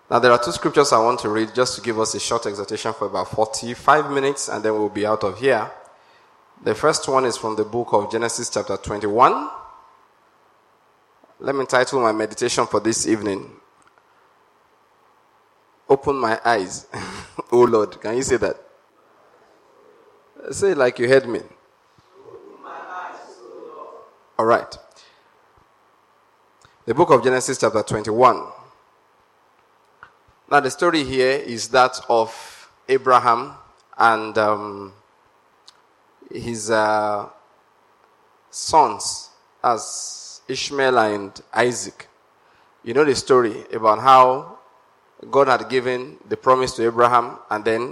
Now, there are two scriptures I want to read just to give us a short exhortation for about 45 minutes, and then we'll be out of here. The first one is from the book of Genesis chapter 21. Let me title my meditation for this evening, Open My Eyes. Oh Lord, can you say that? Say it like you heard me. Open my eyes, oh Lord. All right. The book of Genesis chapter 21. Now the story here is that of Abraham and his sons as Ishmael and Isaac. You know the story about how God had given the promise to Abraham, and then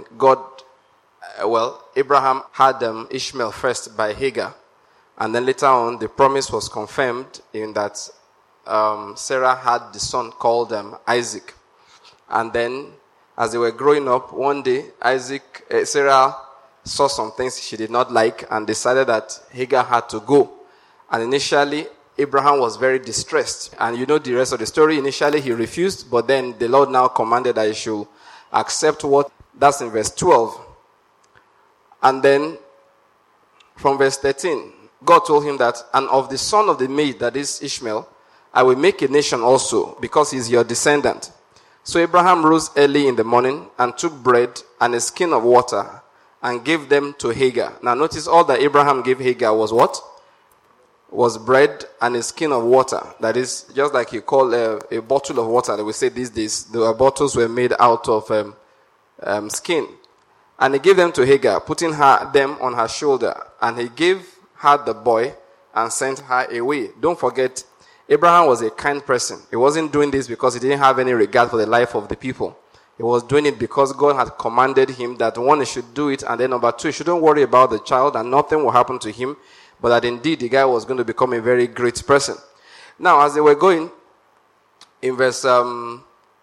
Abraham had Ishmael first by Hagar, and then later on the promise was confirmed in that Sarah had the son called Isaac. And then as they were growing up, one day Sarah saw some things she did not like and decided that Hagar had to go. And initially Abraham was very distressed. And you know the rest of the story. Initially he refused, but then the Lord now commanded that he should accept that's in verse 12. And then from verse 13, God told him that, and of the son of the maid, that is Ishmael, I will make a nation also, because he is your descendant. So Abraham rose early in the morning and took bread and a skin of water and gave them to Hagar. Now notice all that Abraham gave Hagar was what? Was bread and a skin of water. That is just like you call a bottle of water that we say these days. The bottles were made out of skin. And he gave them to Hagar, putting them on her shoulder. And he gave her the boy and sent her away. Don't forget, Abraham was a kind person. He wasn't doing this because he didn't have any regard for the life of the people. He was doing it because God had commanded him that one, he should do it, and then number two, he shouldn't worry about the child and nothing will happen to him, but that indeed the guy was going to become a very great person. Now, as they were going, in verse 14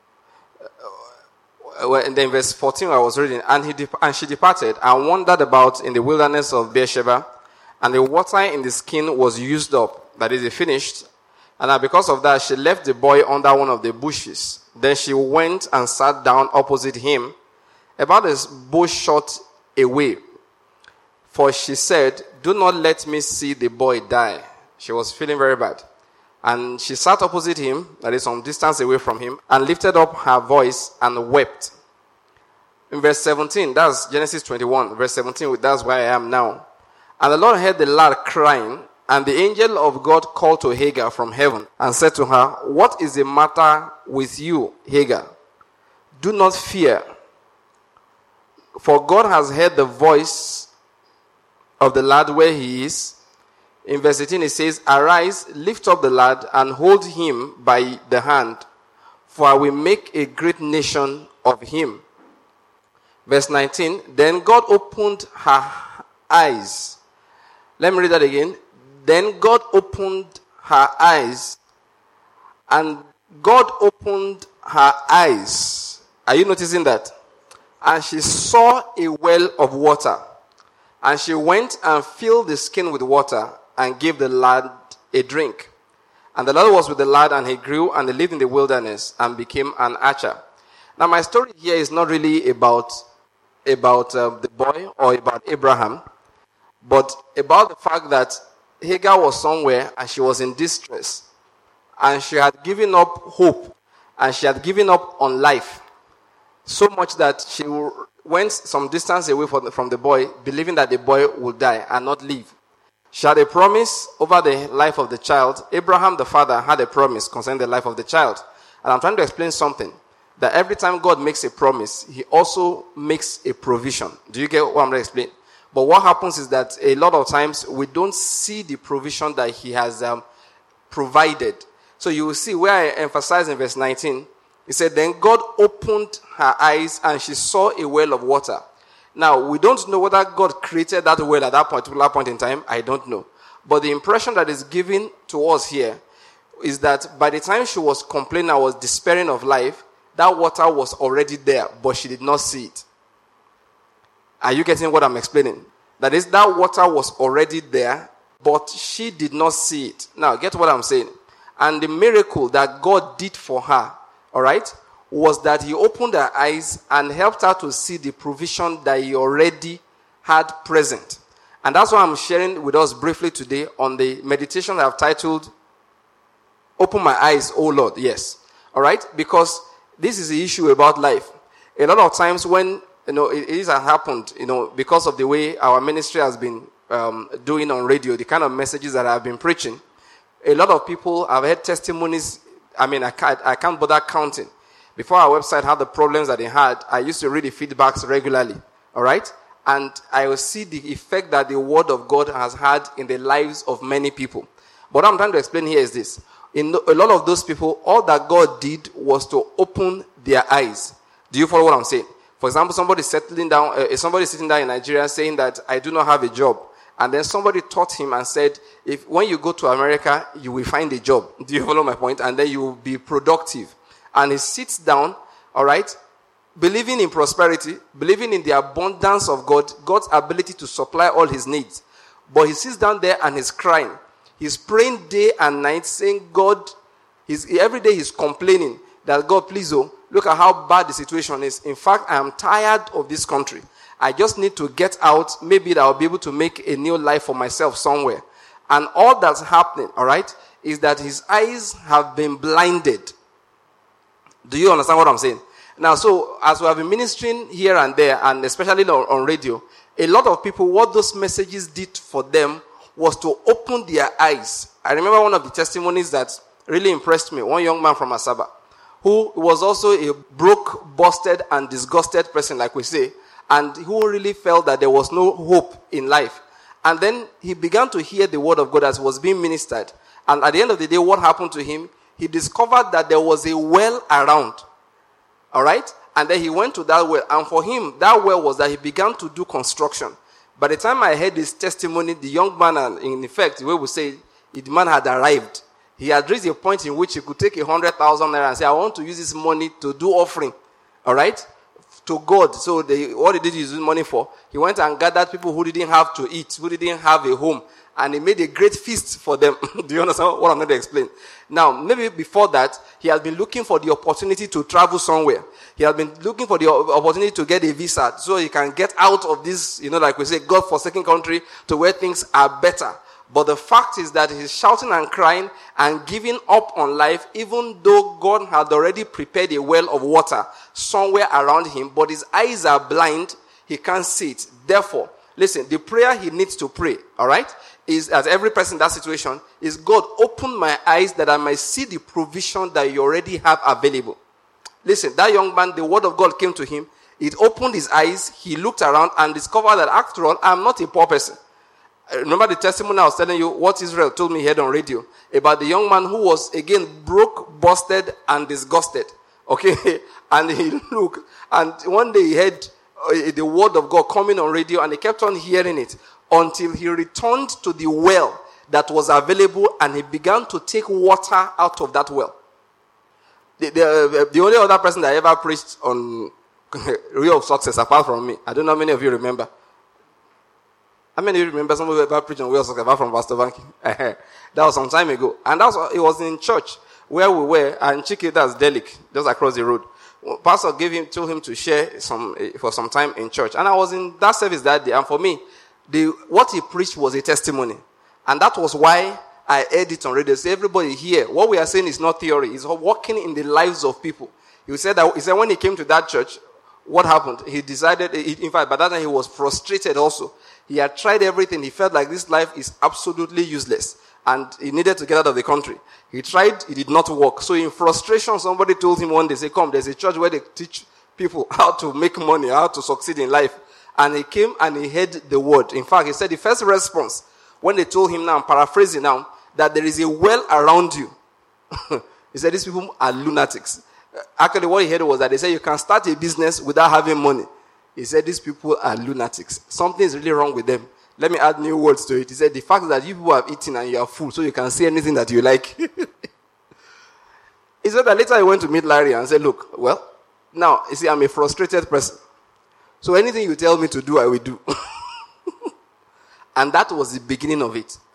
I was reading, and she departed and wandered about in the wilderness of Beersheba, and the water in the skin was used up, that is, it finished. And because of that, she left the boy under one of the bushes. Then she went and sat down opposite him, about a bush shot away. For she said, do not let me see the boy die. She was feeling very bad. And she sat opposite him, that is some distance away from him, and lifted up her voice and wept. In verse 17, that's Genesis 21, verse 17, that's where I am now. And the Lord heard the lad crying, and the angel of God called to Hagar from heaven and said to her, what is the matter with you, Hagar? Do not fear, for God has heard the voice of the lad where he is. In verse 18 it says, arise, lift up the lad and hold him by the hand, for I will make a great nation of him. Verse 19, then God opened her eyes. Let me read that again. Then God opened her eyes, and God opened her eyes. Are you noticing that? And she saw a well of water, and she went and filled the skin with water and gave the lad a drink. And the lad was with the lad, and he grew, and he lived in the wilderness and became an archer. Now my story here is not really about the boy or about Abraham, but about the fact that Hagar was somewhere and she was in distress, and she had given up hope, and she had given up on life so much that she went some distance away from the boy, believing that the boy would die and not live. She had a promise over the life of the child. Abraham the father had a promise concerning the life of the child. And I'm trying to explain something, that every time God makes a promise, he also makes a provision. Do you get what I'm going to explain? But what happens is that a lot of times we don't see the provision that he has provided. So you will see where I emphasize in verse 19. He said, then God opened her eyes and she saw a well of water. Now, we don't know whether God created that well at that particular point in time. I don't know. But the impression that is given to us here is that by the time she was complaining and was despairing of life, that water was already there, but she did not see it. Are you getting what I'm explaining? That is, that water was already there, but she did not see it. Now, get what I'm saying. And the miracle that God did for her, all right, was that he opened her eyes and helped her to see the provision that he already had present. And that's why I'm sharing with us briefly today on the meditation I've titled, Open My Eyes, O Lord. Yes. All right? Because this is the issue about life. A lot of times when, it has happened, because of the way our ministry has been doing on radio, the kind of messages that I've been preaching, a lot of people have had testimonies. I can't bother counting. Before our website had the problems that it had, I used to read the feedbacks regularly. All right? And I will see the effect that the word of God has had in the lives of many people. But what I'm trying to explain here is this. In a lot of those people, all that God did was to open their eyes. Do you follow what I'm saying? For example, somebody sitting down in Nigeria saying that I do not have a job. And then somebody taught him and said, when you go to America, you will find a job. Do you follow my point? And then you will be productive. And he sits down, all right, believing in prosperity, believing in the abundance of God, God's ability to supply all his needs. But he sits down there and he's crying. He's praying day and night, saying, God, every day he's complaining that, God, please, look at how bad the situation is. In fact, I am tired of this country. I just need to get out. Maybe that I'll be able to make a new life for myself somewhere. And all that's happening, all right, is that his eyes have been blinded. Do you understand what I'm saying? Now, so as we have been ministering here and there, and especially on radio, a lot of people, what those messages did for them was to open their eyes. I remember one of the testimonies that really impressed me. One young man from Asaba, who was also a broke, busted, and disgusted person, like we say, and who really felt that there was no hope in life. And then he began to hear the word of God as was being ministered. And at the end of the day, what happened to him? He discovered that there was a well around. All right? And then he went to that well. And for him, that well was that he began to do construction. By the time I heard this testimony, the young man, in effect, the way we say, the man had arrived. He had reached a point in which he could take 100,000 naira and say, I want to use this money to do offering. All right? To God. So what he did use money for, he went and gathered people who didn't have to eat, who didn't have a home. And he made a great feast for them. Do you understand what I'm going to explain? Now, maybe before that, he had been looking for the opportunity to travel somewhere. He had been looking for the opportunity to get a visa so he can get out of this, like we say, God-forsaken country to where things are better. But the fact is that he's shouting and crying and giving up on life, even though God had already prepared a well of water somewhere around him, but his eyes are blind, he can't see it. Therefore, listen, the prayer he needs to pray, all right, is, as every person in that situation, is, God, open my eyes that I might see the provision that you already have available. Listen, that young man, the word of God came to him. It opened his eyes. He looked around and discovered that, after all, I'm not a poor person. Remember the testimony I was telling you, what Israel told me here on radio, about the young man who was, again, broke, busted, and disgusted. Okay? And he looked, and one day he heard the word of God coming on radio, and he kept on hearing it until he returned to the well that was available, and he began to take water out of that well. The only other person that ever preached on Real of Success, apart from me, I don't know how many of you remember. How many of you remember somebody who ever preached on Real of Success apart from Pastor Banky? That was some time ago. And it was in church where we were, and Chike, that's Delic, just across the road. Pastor told him to share for some time in church. And I was in that service that day, and for me, what he preached was a testimony. And that was why I heard it on radio. So everybody here, what we are saying is not theory. It's working in the lives of people. He said when he came to that church, what happened? He decided, in fact, by that time he was frustrated also. He had tried everything. He felt like this life is absolutely useless. And he needed to get out of the country. He tried, it did not work. So in frustration, somebody told him one day, say, come, there's a church where they teach people how to make money, how to succeed in life. And he came and he heard the word. In fact, he said the first response, when they told him now, I'm paraphrasing now, that there is a well around you. He said these people are lunatics. Actually, what he heard was that they said you can start a business without having money. He said these people are lunatics. Something is really wrong with them. Let me add new words to it. He said the fact that you people have eaten and you are full, so you can see anything that you like. He said that later he went to meet Larry and said, look, well, now, you see, I'm a frustrated person. So anything you tell me to do, I will do. And that was the beginning of it.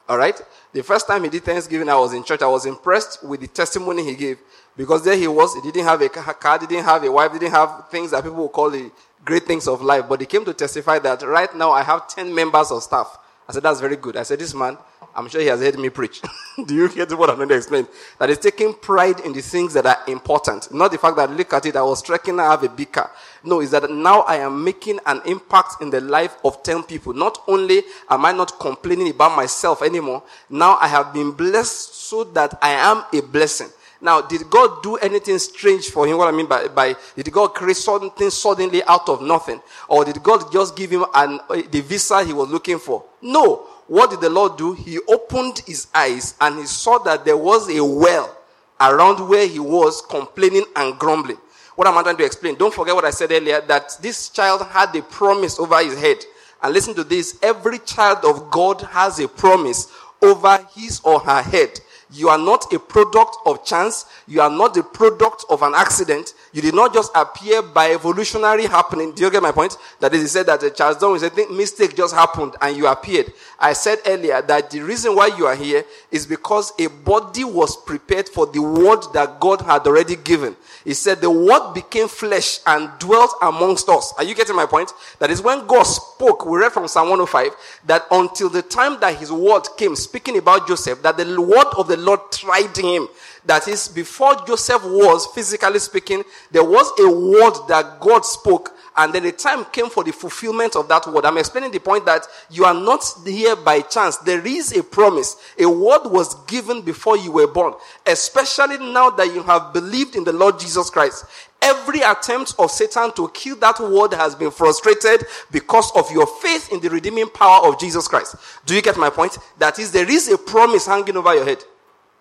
All right? The first time he did Thanksgiving, I was in church. I was impressed with the testimony he gave. Because there he was. He didn't have a car, didn't have a wife, didn't have things that people would call the great things of life. But he came to testify that right now I have 10 members of staff. I said, that's very good. I said, this man, I'm sure he has heard me preach. Do you get what I'm going to explain? That is taking pride in the things that are important. Not the fact that, look at it, I was trekking, I have a big car. No, it's that now I am making an impact in the life of 10 people. Not only am I not complaining about myself anymore, now I have been blessed so that I am a blessing. Now, did God do anything strange for him? What I mean by did God create something suddenly out of nothing? Or did God just give him the visa he was looking for? No. What did the Lord do? He opened his eyes and he saw that there was a well around where he was complaining and grumbling. What am I trying to explain? Don't forget what I said earlier, that this child had a promise over his head. And listen to this. Every child of God has a promise over his or her head. You are not a product of chance. You are not the product of an accident. You did not just appear by evolutionary happening. Do you get my point? That is, he said that Charles Darwin said, mistake just happened and you appeared. I said earlier that the reason why you are here is because a body was prepared for the word that God had already given. He said the word became flesh and dwelt amongst us. Are you getting my point? That is when God spoke, we read from Psalm 105, that until the time that his word came, speaking about Joseph, that the word of the Lord tried him. That is, before Joseph was, physically speaking, there was a word that God spoke, and then the time came for the fulfillment of that word. I'm explaining the point that you are not here by chance. There is a promise. A word was given before you were born, especially now that you have believed in the Lord Jesus Christ. Every attempt of Satan to kill that word has been frustrated because of your faith in the redeeming power of Jesus Christ. Do you get my point? That is, there is a promise hanging over your head.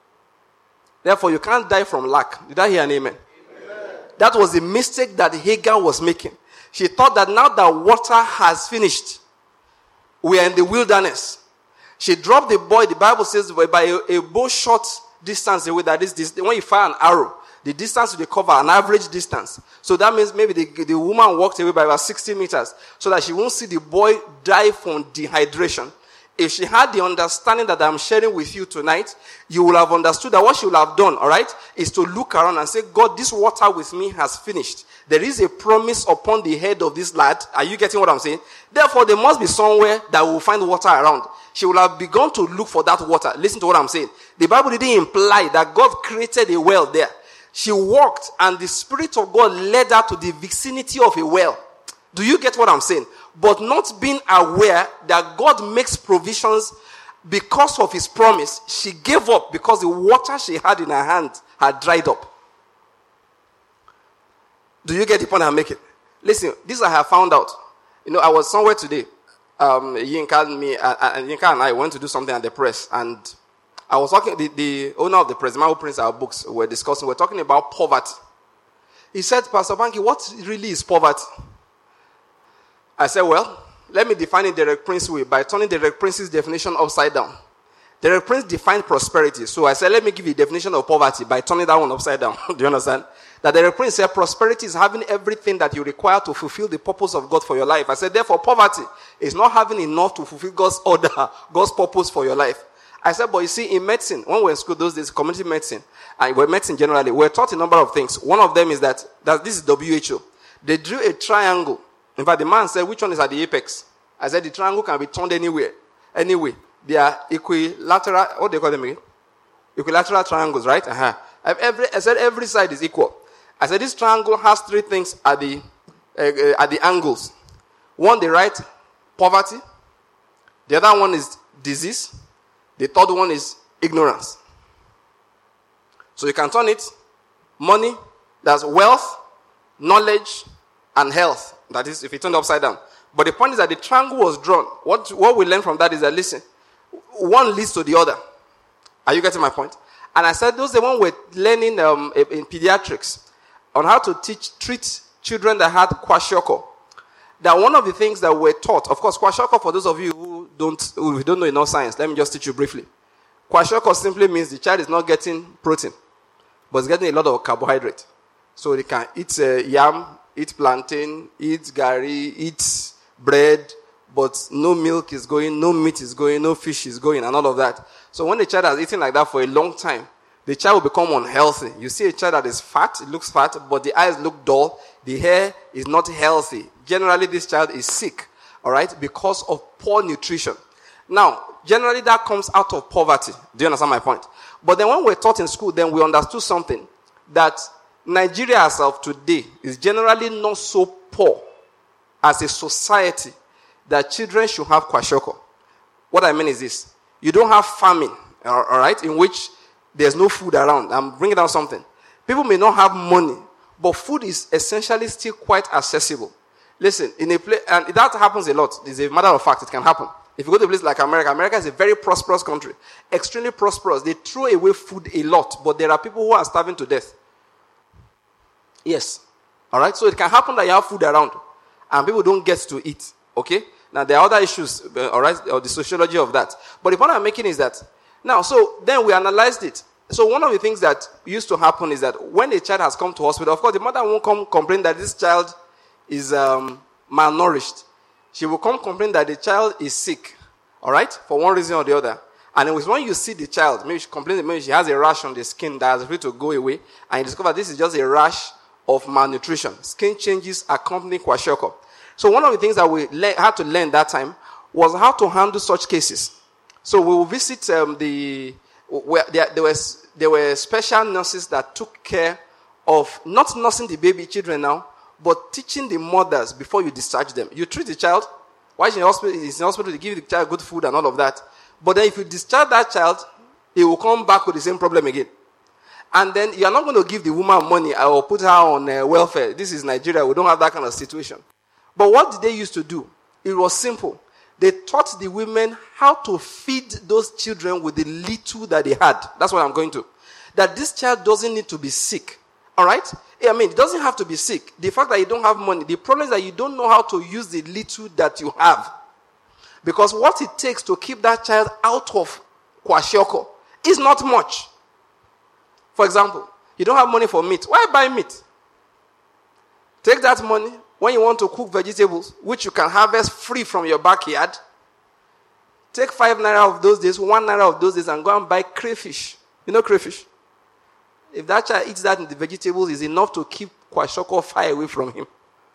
Therefore, you can't die from lack. Did I hear an amen? Amen? That was the mistake that Hagar was making. She thought that now that water has finished, we are in the wilderness. She dropped the boy. The Bible says by a bow shot distance away, that is, when you fire an arrow, the distance will cover an average distance. So that means maybe the woman walked away by about 60 meters so that she won't see the boy die from dehydration. If she had the understanding that I'm sharing with you tonight, you will have understood that what she will have done, all right, is to look around and say, God, this water with me has finished. There is a promise upon the head of this lad. Are you getting what I'm saying? Therefore, there must be somewhere that will find water around. She will have begun to look for that water. Listen to what I'm saying. The Bible didn't imply that God created a well there. She walked and the Spirit of God led her to the vicinity of a well. Do you get what I'm saying? But not being aware that God makes provisions because of his promise, she gave up because the water she had in her hand had dried up. Do you get the point I'm making? Listen, this I have found out. You know, I was somewhere today. Yinka and I went to do something at the press, and I was talking, the owner of the press, who prints our books, we're talking about poverty. He said, Pastor Banky, what really is poverty? I said, well, let me define it Derek Prince's way by turning Derek Prince's definition upside down. Derek Prince defined prosperity. So I said, let me give you a definition of poverty by turning that one upside down. Do you understand? That Derek Prince said prosperity is having everything that you require to fulfill the purpose of God for your life. I said, therefore, poverty is not having enough to fulfill God's order, God's purpose for your life. I said, but you see, in medicine, when we were in school those days, community medicine, and we're medicine generally, we're taught a number of things. One of them is that this is WHO. They drew a triangle. In fact, the man said, which one is at the apex? I said, the triangle can be turned anywhere. Anyway, they are equilateral, what do they call them again? Equilateral triangles, right? I said, every side is equal. I said, this triangle has three things at the angles. One, the right, poverty. The other one is disease. The third one is ignorance. So you can turn it, money, that's wealth, knowledge, and health. That is, if you turn it upside down. But the point is that the triangle was drawn. What we learn from that is that, listen, one leads to the other. Are you getting my point? And I said, those are the one we're learning in pediatrics on how to treat children that had kwashiorkor. That one of the things that we're taught, of course, kwashiorkor, for those of you who don't know enough science, let me just teach you briefly. Kwashiorkor simply means the child is not getting protein, but it's getting a lot of carbohydrate. So they can eat yam, eat plantain, eat gari, eat bread, but no milk is going, no meat is going, no fish is going, and all of that. So when the child has eaten like that for a long time, the child will become unhealthy. You see a child that is fat, it looks fat, but the eyes look dull, the hair is not healthy. Generally, this child is sick, all right, because of poor nutrition. Now, generally that comes out of poverty. Do you understand my point? But then when we're taught in school, then we understood something, that Nigeria as of today is generally not so poor as a society that children should have kwashiorkor. What I mean is this. You don't have famine, all right, in which there's no food around. I'm bringing down something. People may not have money, but food is essentially still quite accessible. Listen, in a place, and that happens a lot. It's a matter of fact, it can happen. If you go to a place like America, America is a very prosperous country. Extremely prosperous. They throw away food a lot, but there are people who are starving to death. Yes. All right? So it can happen that you have food around, and people don't get to eat. Okay? Now, there are other issues, all right, or the sociology of that. But the point I'm making is that, now, so then we analyzed it. So one of the things that used to happen is that when a child has come to hospital, of course, the mother won't come complain that this child is malnourished. She will come complain that the child is sick, all right, for one reason or the other. And it was when you see the child, maybe she complains, maybe she has a rash on the skin that is free to go away, and you discover this is just a rash of malnutrition. Skin changes accompany kwashiorkor. So one of the things that we had to learn that time was how to handle such cases. So we will visit there were special nurses that took care of not nursing the baby children now, but teaching the mothers before you discharge them. You treat the child, while in the hospital, you give the child good food and all of that. But then if you discharge that child, he will come back with the same problem again. And then you are not going to give the woman money or put her on welfare. This is Nigeria. We don't have that kind of situation. But what did they used to do? It was simple. They taught the women how to feed those children with the little that they had. That's what I'm going to. That this child doesn't need to be sick. All right? I mean, it doesn't have to be sick. The fact that you don't have money, the problem is that you don't know how to use the little that you have. Because what it takes to keep that child out of kwashiorkor is not much. For example, you don't have money for meat. Why buy meat? Take that money when you want to cook vegetables, which you can harvest free from your backyard. Take 5 naira of those days, 1 naira of those days, and go and buy crayfish. You know crayfish? If that child eats that in the vegetables, it's enough to keep kwashiorkor far away from him.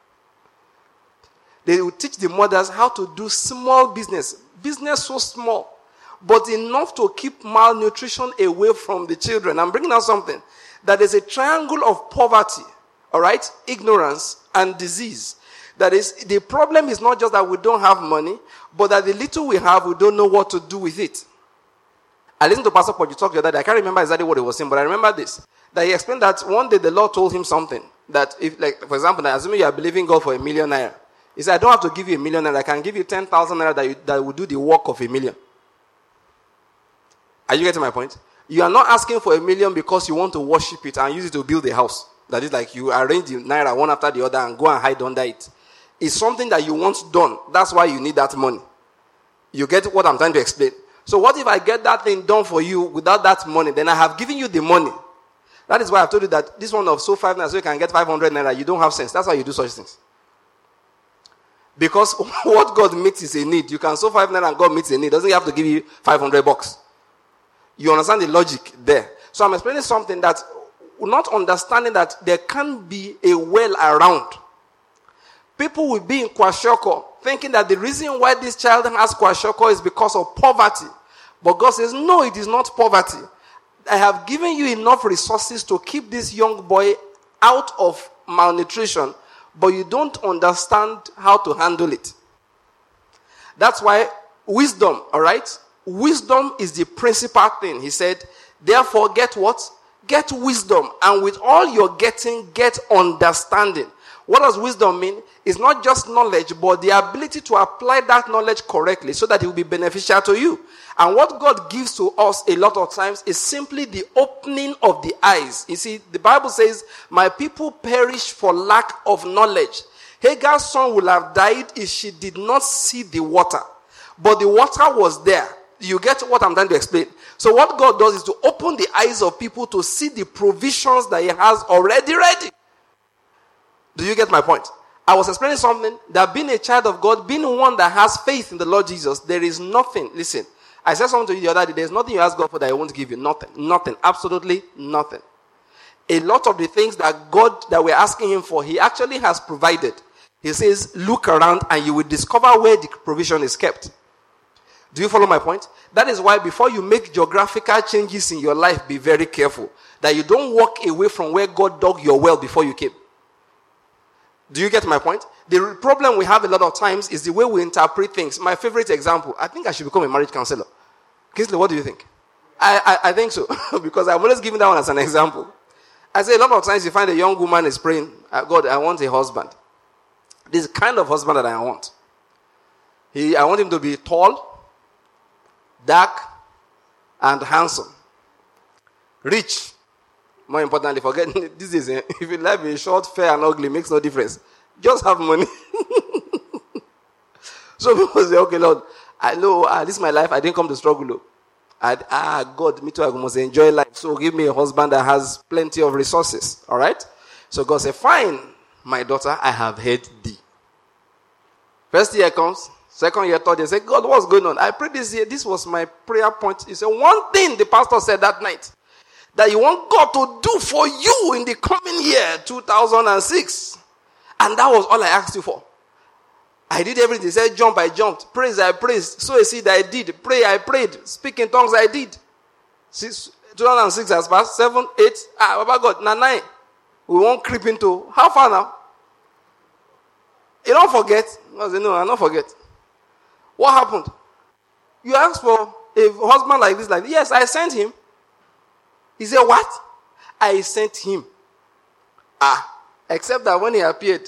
They will teach the mothers how to do small business. Business so small, but enough to keep malnutrition away from the children. I'm bringing out something. That is a triangle of poverty, all right, ignorance, and disease. That is, the problem is not just that we don't have money, but that the little we have, we don't know what to do with it. I listened to Pastor Poju talk the other day. I can't remember exactly what he was saying, but I remember this. That he explained that one day the Lord told him something. That if, like, for example, assuming you are believing God for 1 million naira. He said, I don't have to give you 1 million naira. I can give you 10,000 naira that will do the work of 1 million. Are you getting my point? You are not asking for 1 million because you want to worship it and use it to build a house. That is like you arrange the naira one after the other and go and hide under it. It's something that you want done. That's why you need that money. You get what I'm trying to explain? So what if I get that thing done for you without that money? Then I have given you the money. That is why I've told you that this one of so 5 naira so you can get 500 naira. You don't have sense. That's why you do such things. Because what God meets is a need. You can sow 5 naira and God meets a need. Doesn't have to give you 500 bucks. You understand the logic there. So I'm explaining something that, not understanding that there can be a well around. People will be in kwashiorkor thinking that the reason why this child has kwashiorkor is because of poverty. But God says, no, it is not poverty. I have given you enough resources to keep this young boy out of malnutrition, but you don't understand how to handle it. That's why wisdom, all right? Wisdom is the principal thing. He said, therefore get what? Get wisdom. And with all you're getting, get understanding. What does wisdom mean? It's not just knowledge, but the ability to apply that knowledge correctly so that it will be beneficial to you. And what God gives to us a lot of times is simply the opening of the eyes. You see, the Bible says, my people perish for lack of knowledge. Hagar's son would have died if she did not see the water. But the water was there. You get what I'm trying to explain? So what God does is to open the eyes of people to see the provisions that He has already ready. Do you get my point? I was explaining something that being a child of God, being one that has faith in the Lord Jesus, there is nothing. Listen, I said something to you the other day. There's nothing you ask God for that He won't give you. Nothing. Nothing. Absolutely nothing. A lot of the things that God, that we're asking Him for, He actually has provided. He says, look around and you will discover where the provision is kept. Do you follow my point? That is why before you make geographical changes in your life, be very careful. That you don't walk away from where God dug your well before you came. Do you get my point? The problem we have a lot of times is the way we interpret things. My favorite example, I think I should become a marriage counselor. Kingsley, what do you think? I think so. Because I'm always giving that one as an example. I say a lot of times you find a young woman is praying, God, I want a husband. This kind of husband that I want. I want him to be tall, dark, and handsome. Rich. More importantly, forget this is if you live in short, fair, and ugly, makes no difference. Just have money. So people say, okay, Lord, I know this is my life. I didn't come to struggle. God, me too, I must enjoy life. So give me a husband that has plenty of resources. All right? So God said, fine, my daughter, I have heard thee. First year comes, second year, third year. Say, God, what's going on? I prayed this year. This was my prayer point. He said, one thing the pastor said that night, that you want God to do for you in the coming year, 2006. And that was all I asked you for. I did everything. He said, jump, I jumped. Praise, I praised. Sow a seed, I did. Pray, I prayed. Speak in tongues, I did. 2006 has passed. 7, 8. Baba God, now 9. We won't creep into. How far now? You don't forget. I said, no, I don't forget. What happened? You asked for a husband like this, like this. Yes, I sent him. He said, what? I sent him. Except that when he appeared,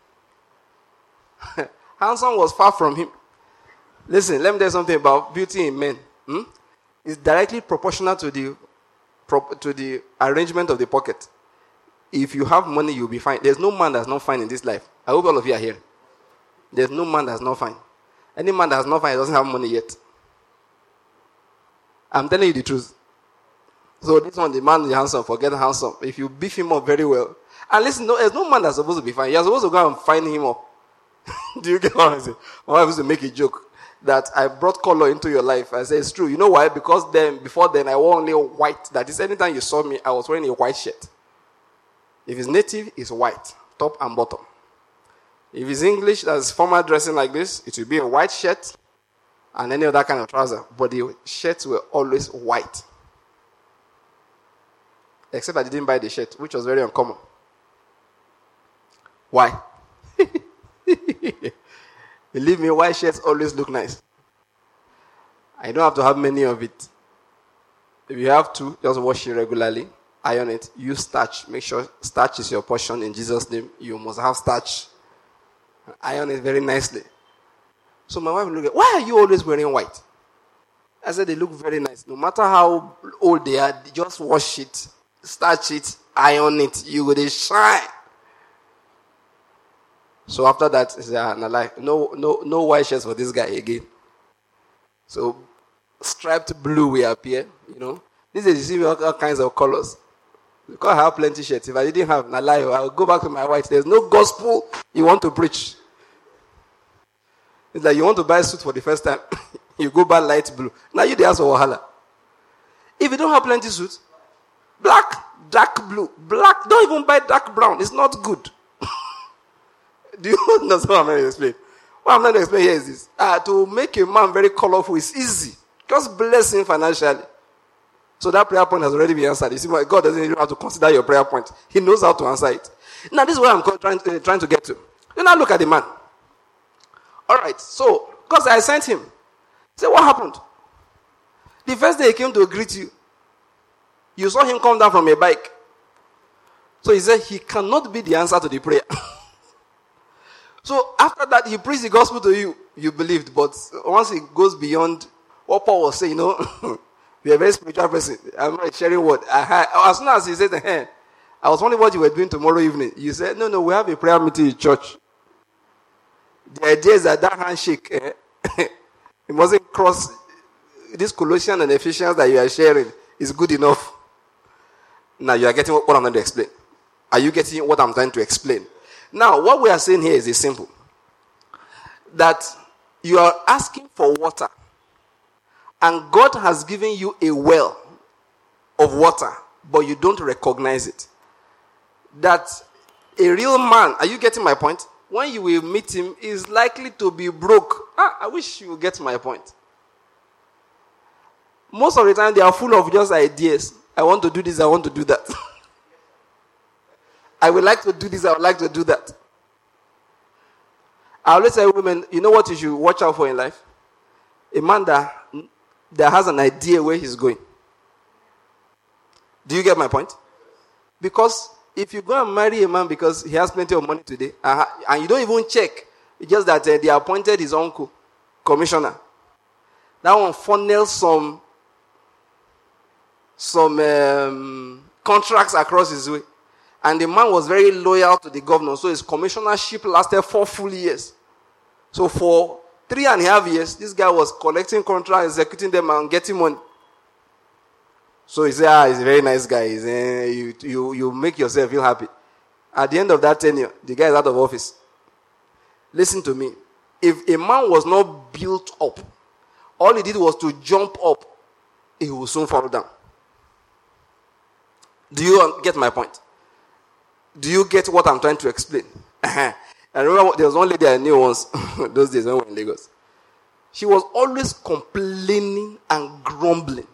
handsome was far from him. Listen, let me tell you something about beauty in men. It's directly proportional to the arrangement of the pocket. If you have money, you'll be fine. There's no man that's not fine in this life. I hope all of you are here. There's no man that's not fine. Any man that's not fine doesn't have money yet. I'm telling you the truth. So this one, the man is handsome, forget handsome. If you beef him up very well. And listen, there's no man that's supposed to be fine. You're supposed to go and find him up. Do you get what I'm saying? My wife used to make a joke that I brought color into your life. I say, it's true. You know why? Because before then, I wore only white. That is, anytime you saw me, I was wearing a white shirt. If it's native, it's white, top and bottom. If it's English, that's formal dressing like this, it will be a white shirt and any other kind of trouser. But the shirts were always white. Except I didn't buy the shirt, which was very uncommon. Why? Believe me, white shirts always look nice. I don't have to have many of it. If you have to, just wash it regularly, iron it, use starch. Make sure starch is your portion in Jesus' name. You must have starch. Iron it very nicely. So my wife looked at, why are you always wearing white? I said, they look very nice. No matter how old they are, just wash it, starch it, iron it, you will shine. So after that, he said, no white shirts for this guy again. So striped blue will appear, These days you see all kinds of colors. Because I have plenty shirts. If I didn't have, I'll go back to my white. There's no gospel you want to preach. It's like you want to buy a suit for the first time. You go buy light blue. Now you ask for Wahala. If you don't have plenty suits, black, dark blue. Black, don't even buy dark brown. It's not good. Do you understand what I'm going to explain? What I'm going to explain here is this. To make a man very colorful is easy. Just bless him financially. So that prayer point has already been answered. You see, God doesn't even have to consider your prayer point. He knows how to answer it. Now, this is what I'm trying to get to. You now look at the man. All right, so, because I sent him. Say, what happened? The first day he came to greet you, you saw him come down from a bike. So he said, he cannot be the answer to the prayer. So after that, he preached the gospel to you. You believed. But once it goes beyond what Paul was saying, you're a very spiritual person. I'm not sharing word. As soon as he said, I was wondering what you were doing tomorrow evening. You said, no, we have a prayer meeting in church. The idea is that handshake, it mustn't cross this Colossians and Ephesians that you are sharing is good enough. Now you are getting what I'm going to explain. Are you getting what I'm trying to explain? Now, what we are saying here is simple. That you are asking for water, and God has given you a well of water, but you don't recognize it. That a real man, are you getting my point? When you will meet him, is likely to be broke. I wish you would get my point. Most of the time, they are full of just ideas. I want to do this, I want to do that. I would like to do this, I would like to do that. I always tell women, you know what you should watch out for in life? A man that has an idea where he's going. Do you get my point? Because if you go and marry a man because he has plenty of money today, and you don't even check, it's just that they appointed his uncle, commissioner. That one funnels some contracts across his way. And the man was very loyal to the governor, so his commissionership lasted 4 full years. So for 3.5 years, this guy was collecting contracts, executing them, and getting money. So he said, he's a very nice guy. You make yourself feel happy. At the end of that tenure, the guy is out of office. Listen to me. If a man was not built up, all he did was to jump up, he will soon fall down. Do you get my point? Do you get what I'm trying to explain? I remember there was one lady I knew once, those days when we were in Lagos. She was always complaining and grumbling.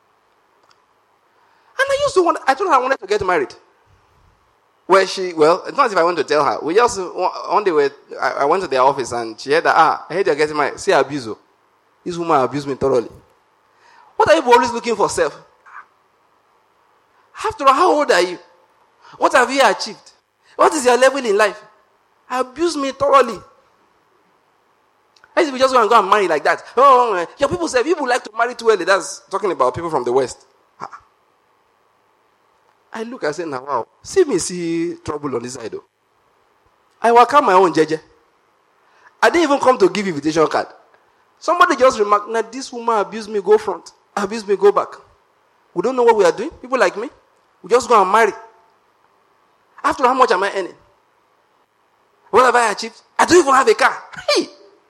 And I told her I wanted to get married. It's not as if I want to tell her. One day I went to their office and she heard that, I heard you're getting married. See, abuse her. This woman abused me thoroughly. What are you always looking for, self? After all, how old are you? What have you achieved? What is your level in life? Abuse me thoroughly. As if we just want to go and marry like that. Your people say people like to marry too early. That's talking about people from the West. I look and say, now, wow, see trouble on this side though. I will come my own jeje. I didn't even come to give invitation card. Somebody just remarked, now this woman abused me, go front. Abused me, go back. We don't know what we are doing. People like me, we just go and marry. After all, how much am I earning? What have I achieved? I don't even have a car. Hey!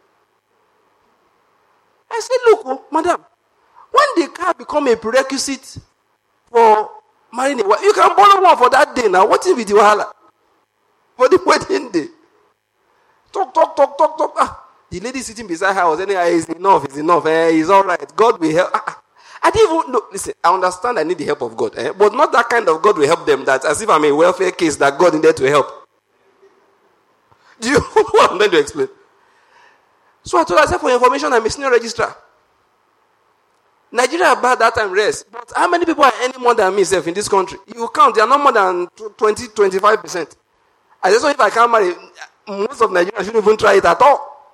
I said, look, madam, when the car become a prerequisite for marrying a wife, you can borrow one for that day now. What if it's wahala? For the wedding day. Talk. The lady sitting beside her was saying, it's enough. It's all right. God will help. I didn't even know. Listen, I understand I need the help of God. But not that kind of God will help them. That as if I'm a welfare case that God needed to help. Do you know what I'm trying to explain? So I told her, for your information, I'm a senior registrar. Nigeria about that time rest. But how many people are earning more than myself in this country? You count, they are not more than 20-25%. I just know if I can't marry, most of Nigeria shouldn't even try it at all.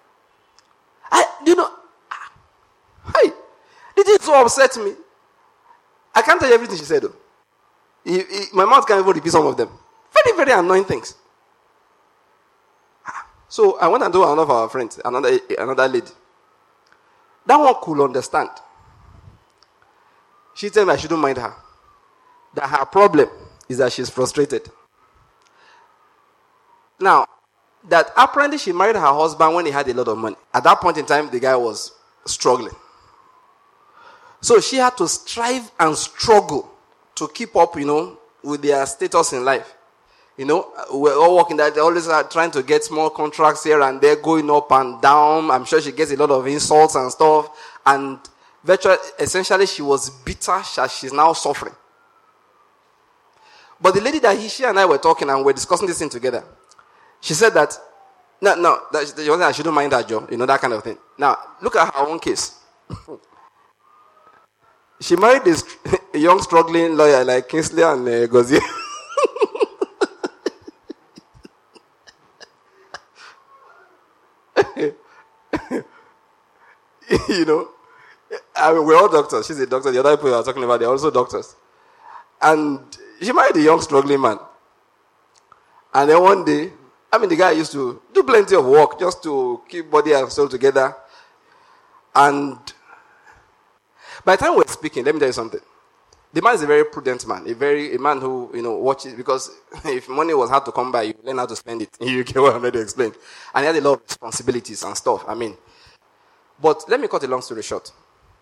It did so upset me. I can't tell you everything she said though. My mouth can't even repeat some of them. Very, very annoying things. So I went and told one of our friends, another lady. That one could understand. She told me I shouldn't mind her. That her problem is that she's frustrated. Now, that apparently she married her husband when he had a lot of money. At that point in time, the guy was struggling. So she had to strive and struggle to keep up, with their status in life. We're all working that. They always are trying to get small contracts here and there, going up and down. I'm sure she gets a lot of insults and stuff. And essentially, she was bitter as she's now suffering. But the lady that she and I were talking and we're discussing this thing together, she said that, I shouldn't mind her job, that kind of thing. Now, look at her own case. She married a young struggling lawyer like Kingsley and Gozie. We're all doctors. She's a doctor. The other people are talking about, they're also doctors. And she married a young struggling man. And then one day, the guy used to do plenty of work just to keep body and soul together. And by the time we're speaking, let me tell you something. The man is a very prudent man, a man who, watches, because if money was hard to come by, you learn how to spend it. You get what I'm going to explain. And he had a lot of responsibilities and stuff. But let me cut a long story short.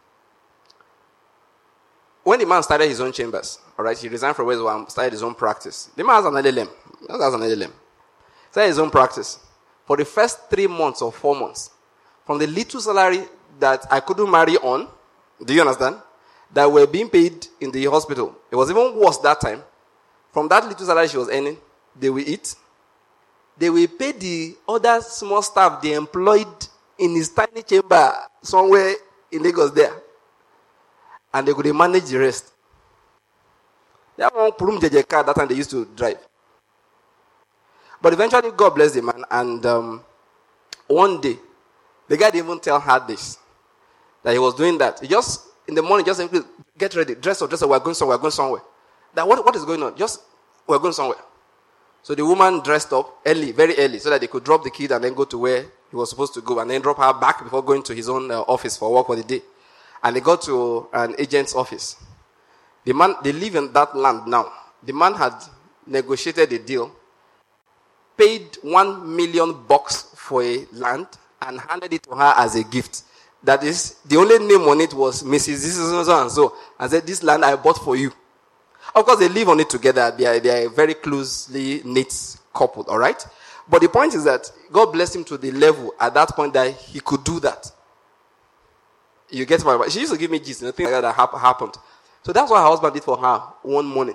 When the man started his own chambers, all right, he resigned from West and started his own practice. The man has an LLM. Started his own practice. For the first 3 months or 4 months, from the little salary that I couldn't marry on, do you understand? That were being paid in the hospital. It was even worse that time. From that little salary she was earning, they will eat. They will pay the other small staff they employed in his tiny chamber somewhere in Lagos there. And they could manage the rest. That one Purum JJ car that time they used to drive. But eventually God blessed the man, and one day, the guy didn't even tell her this, that he was doing that. He just, in the morning, just said, get ready, dress up, we're going somewhere. That what is going on? Just, we're going somewhere. So the woman dressed up early, very early, so that they could drop the kid and then go to where he was supposed to go, and then drop her back before going to his own office for work for the day. And they got to an agent's office. The man, they live in that land now. The man had negotiated a deal, paid $1 million for a land, and handed it to her as a gift. That is, the only name on it was Mrs. This is so and so. And said, this land I bought for you. Of course, they live on it together. They are a very closely knit couple, all right? But the point is that God blessed him to the level at that point that he could do that. You get my point? She used to give me gist, things like that happened. So that's what her husband did for her one morning.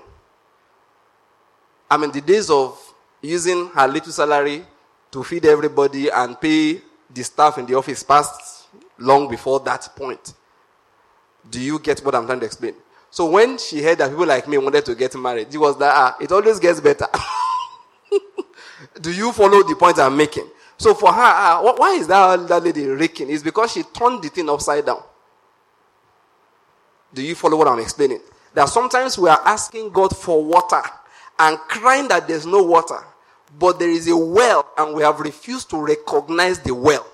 The days of using her little salary to feed everybody and pay the staff in the office passed long before that point. Do you get what I'm trying to explain? So when she heard that people like me wanted to get married, it was that, it always gets better. Do you follow the point I'm making? So for her, why is that lady raking? It's because she turned the thing upside down. Do you follow what I'm explaining? That sometimes we are asking God for water and crying that there's no water, but there is a well and we have refused to recognize the well.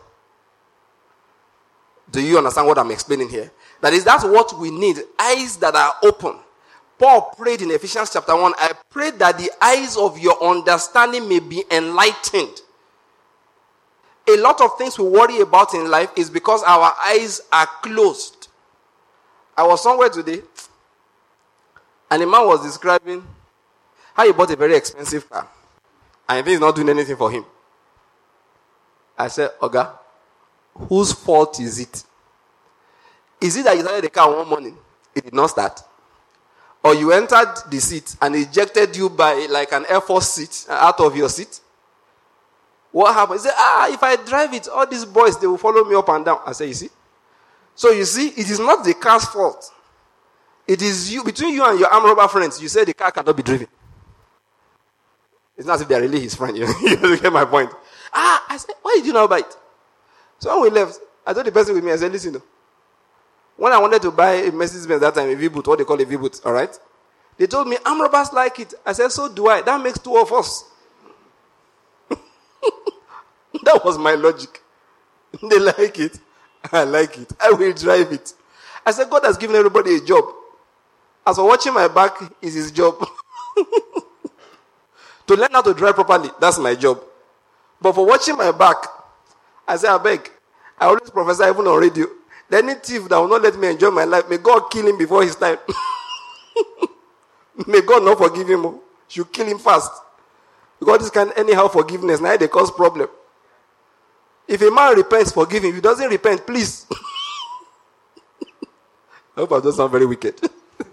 Do you understand what I'm explaining here? That's what we need. Eyes that are open. Paul prayed in Ephesians chapter 1, I pray that the eyes of your understanding may be enlightened. A lot of things we worry about in life is because our eyes are closed. I was somewhere today, and a man was describing how he bought a very expensive car, and I think it's not doing anything for him. I said, Oga, whose fault is it? Is it that you started the car one morning, it did not start? Or you entered the seat and ejected you by like an Air Force seat out of your seat? What happened? He said, if I drive it, all these boys, they will follow me up and down. I said, you see? So you see, it is not the car's fault. It is you, between you and your armed robber friends, you say the car cannot be driven. It's not as if they're really his friend. You get my point. I said, why did you not buy it? So when we left, I told the person with me, I said, listen, when I wanted to buy a Mercedes-Benz that time, a V-boot, what they call a V-boot, all right? They told me, armed robbers like it. I said, so do I. That makes two of us. That was my logic. They like it. I like it. I will drive it. I said, God has given everybody a job. As for watching my back is his job. To learn how to drive properly, that's my job. But for watching my back, I said, I beg. I always prophesy even on radio. Any thief that will not let me enjoy my life, may God kill him before his time. May God not forgive him. Should kill him fast. Because this kind anyhow forgiveness, now they cause problem. If a man repents, forgive him. If he doesn't repent, please. I hope I don't sound very wicked.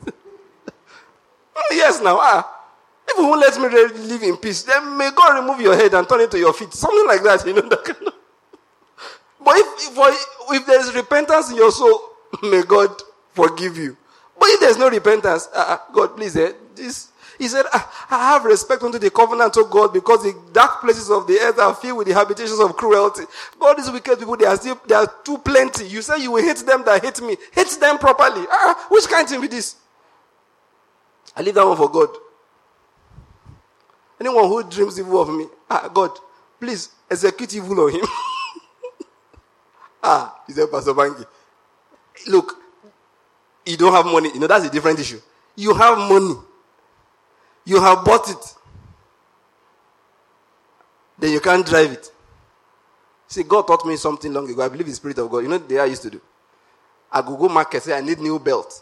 Yes, now. If you won't let me live in peace, then may God remove your head and turn it to your feet. Something like that, that kind of. But if there is repentance in your soul, may God forgive you. But if there is no repentance, God, please, he said, I have respect unto the covenant of God because the dark places of the earth are filled with the habitations of cruelty. God, these wicked people, they are too plenty. You say you will hate them that hate me. Hate them properly. Which kind of thing is this? I leave that one for God. Anyone who dreams evil of me, God, please execute evil on him. He said, Pastor Bangi, look, you don't have money. That's a different issue. You have money. You have bought it. Then you can't drive it. See, God taught me something long ago. I believe the Spirit of God. You know what I used to do? I go market, say I need new belt.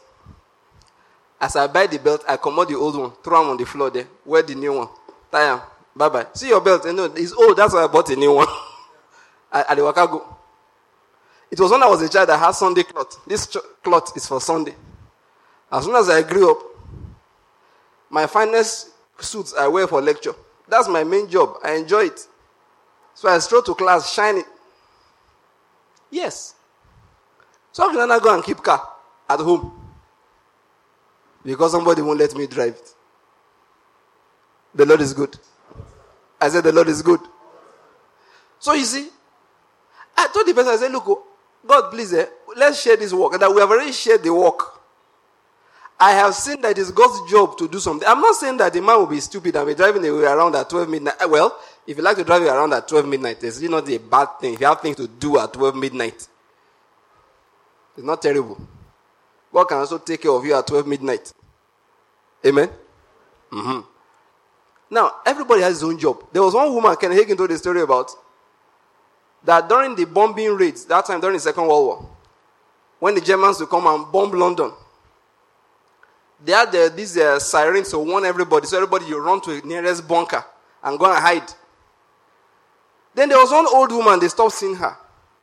As I buy the belt, I commode the old one, throw them on the floor there, wear the new one, tie them, bye-bye. See your belt, it's old, that's why I bought a new one. At the Wakago. It was when I was a child that had Sunday cloth. This cloth is for Sunday. As soon as I grew up, my finest suits I wear for lecture. That's my main job. I enjoy it. So I stroll to class, shine it. Yes. So can I go and keep car at home? Because somebody won't let me drive it. The Lord is good. I said the Lord is good. So you see, I told the person, I said, look, God, please, let's share this work. And that we have already shared the work. I have seen that it's God's job to do something. I'm not saying that the man will be stupid and be driving away around at 12 midnight. Well, if you like to drive around at 12 midnight, it's really not a bad thing. If you have things to do at 12 midnight, it's not terrible. God can also take care of you at 12 midnight. Amen? Mm-hmm. Now, everybody has his own job. There was one woman, Ken Hagin told a story about, that during the bombing raids, that time during the Second World War, when the Germans would come and bomb London, they had these sirens to warn everybody. So everybody, you run to the nearest bunker and go and hide. Then there was one old woman, they stopped seeing her.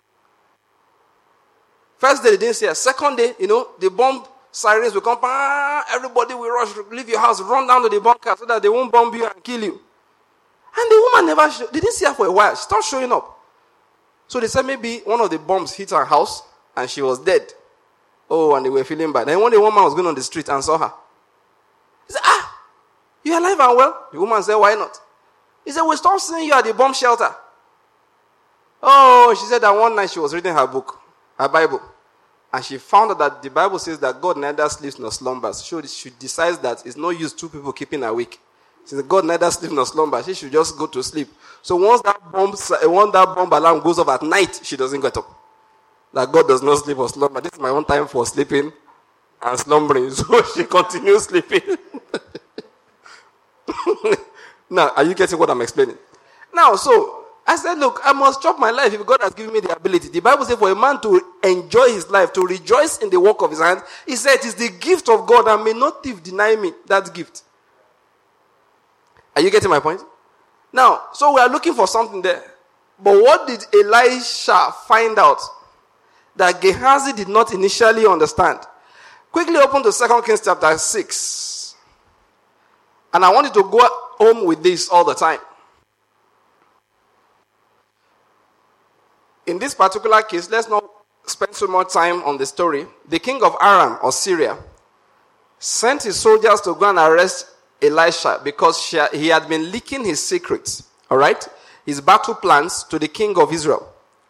First day, they didn't see her. Second day, the bomb sirens will come. Everybody will rush, leave your house, run down to the bunker so that they won't bomb you and kill you. And the woman never they didn't see her for a while. She stopped showing up. So they said maybe one of the bombs hit her house and she was dead. Oh, and they were feeling bad. Then one day, one man was going on the street and saw her. He said, you're alive and well? The woman said, why not? He said, we stopped seeing you at the bomb shelter. Oh, she said that one night she was reading her book, her Bible. And she found out that the Bible says that God neither sleeps nor slumbers. So she decides that it's no use two people keeping awake. She said, God neither sleeps nor slumbers. She should just go to sleep. So once that bomb alarm goes off at night, she doesn't get up. That God does not sleep or slumber. This is my own time for sleeping and slumbering. So she continues sleeping. Now, are you getting what I'm explaining? Now, so I said, look, I must chop my life if God has given me the ability. The Bible says for a man to enjoy his life, to rejoice in the work of his hands, he said it is the gift of God and may not thief deny me that gift. Are you getting my point? Now, so we are looking for something there. But what did Elisha find out that Gehazi did not initially understand? Quickly open to 2 Kings chapter 6. And I want you to go home with this all the time. In this particular case, let's not spend so much time on the story. The king of Aram or Syria sent his soldiers to go and arrest Elisha because he had been leaking his secrets, all right, his battle plans to the king of Israel.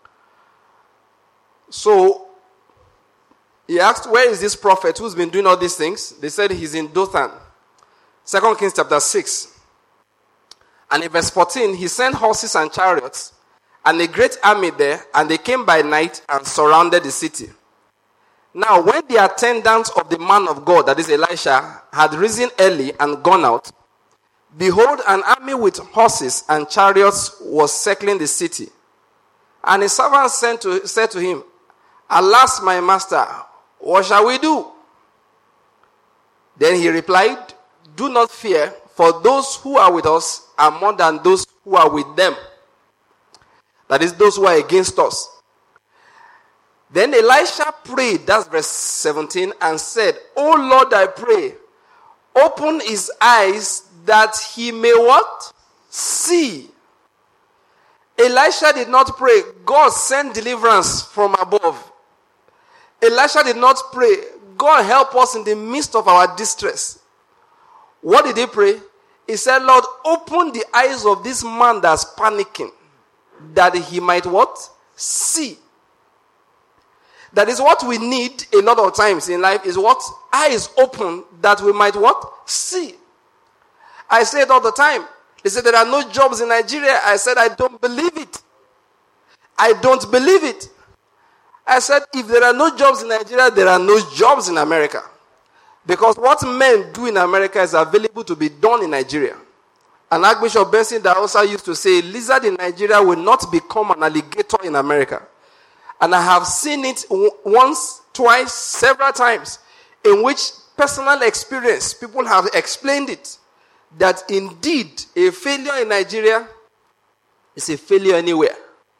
So he asked, where is this prophet who's been doing all these things? They said he's in Dothan. 2 Kings chapter 6. And in verse 14, he sent horses and chariots and a great army there, and they came by night and surrounded the city. Now, when the attendants of the man of God, that is Elisha, had risen early and gone out, behold, an army with horses and chariots was circling the city. And his servant said to him, Alas, my master, what shall we do? Then he replied, Do not fear, for those who are with us are more than those who are with them. That is, those who are against us. Then Elisha prayed, that's verse 17, and said, O Lord, I pray, open his eyes that he may what? See. Elisha did not pray, God send deliverance from above. Elisha did not pray, God help us in the midst of our distress. What did he pray? He said, Lord, open the eyes of this man that's panicking, that he might what? See. That is what we need a lot of times in life, is what? Eyes open that we might what? See. I say it all the time. They say there are no jobs in Nigeria. I said, I don't believe it. I don't believe it. I said, if there are no jobs in Nigeria, there are no jobs in America. Because what men do in America is available to be done in Nigeria. And Archbishop Benson also used to say, lizard in Nigeria will not become an alligator in America. And I have seen it once, twice, several times, in which personal experience, people have explained it, that indeed a failure in Nigeria is a failure anywhere.